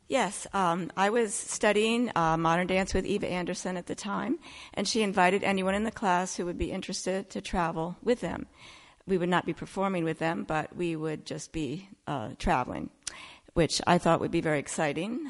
Yes, I was studying modern dance with Eva Anderson at the time, and she invited anyone in the class who would be interested to travel with them. We would not be performing with them, but we would just be traveling, which I thought would be very exciting.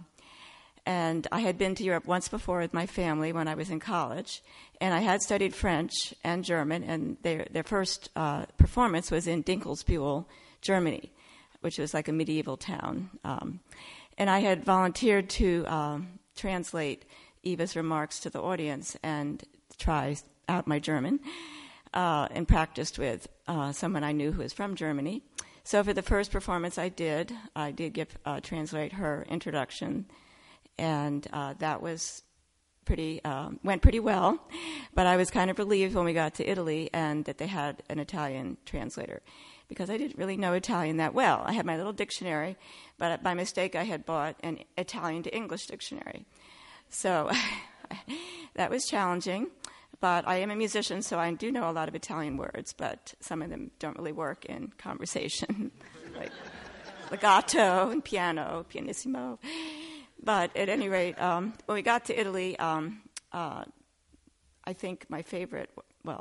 And I had been to Europe once before with my family when I was in college, and I had studied French and German, and their first performance was in Dinkelsbühl, Germany, which was like a medieval town. And I had volunteered to translate Eva's remarks to the audience and try out my German, and practiced with someone I knew who was from Germany. So for the first performance I did translate her introduction, and that was went pretty well. But I was kind of relieved when we got to Italy and that they had an Italian translator, because I didn't really know Italian that well. I had my little dictionary, but by mistake I had bought an Italian to English dictionary. So that was challenging. But I am a musician, so I do know a lot of Italian words, but some of them don't really work in conversation, like legato and piano, pianissimo. But at any rate, when we got to Italy, I think my favorite,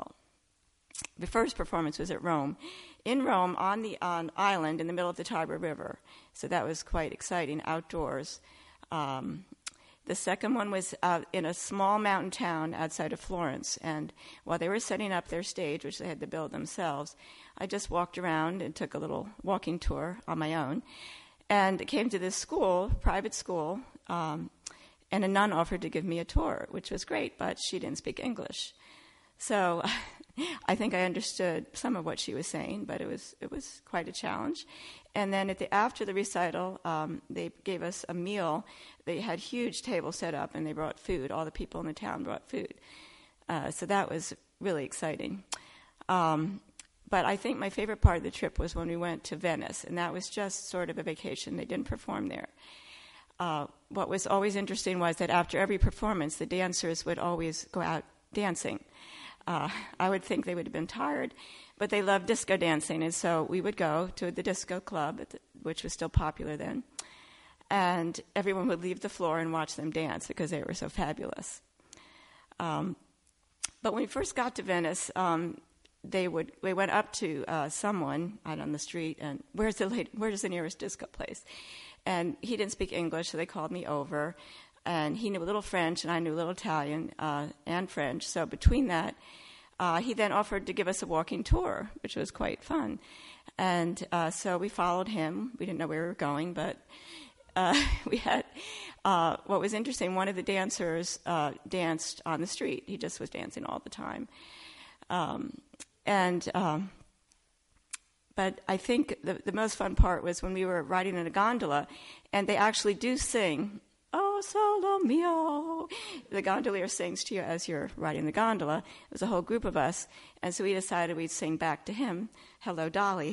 the first performance was at Rome. In Rome, on an island in the middle of the Tiber River. So that was quite exciting, outdoors. The second one was in a small mountain town outside of Florence. And while they were setting up their stage, which they had to build themselves, I just walked around and took a little walking tour on my own. And came to this school, private school, and a nun offered to give me a tour, which was great, but she didn't speak English. So I think I understood some of what she was saying, but it was quite a challenge. And then after the recital, they gave us a meal. They had huge tables set up, and they brought food. All the people in the town brought food. So that was really exciting. But I think my favorite part of the trip was when we went to Venice, and that was just sort of a vacation. They didn't perform there. What was always interesting was that after every performance, the dancers would always go out dancing. I would think they would have been tired, but they loved disco dancing, and so we would go to the disco club, which was still popular then, and everyone would leave the floor and watch them dance because they were so fabulous. But when we first got to Venice, we went up to someone out on the street, and where's the nearest disco place? And he didn't speak English, so they called me over. And he knew a little French, and I knew a little Italian and French. So between that, he then offered to give us a walking tour, which was quite fun. And so we followed him. We didn't know where we were going, but we had what was interesting. One of the dancers danced on the street. He just was dancing all the time. But I think the most fun part was when we were riding in a gondola, and they actually do sing, "Oh, solo mio." The gondolier sings to you as you're riding the gondola. It was a whole group of us, and so we decided we'd sing back to him, "Hello, Dolly."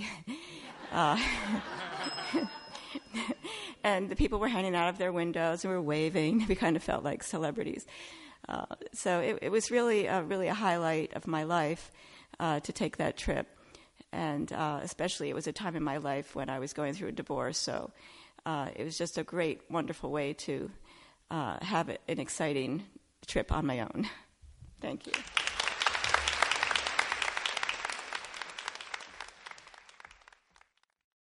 And the people were hanging out of their windows and were waving. We kind of felt like celebrities. So it was really a highlight of my life to take that trip. And especially it was a time in my life when I was going through a divorce, so it was just a great, wonderful way to have an exciting trip on my own. Thank you.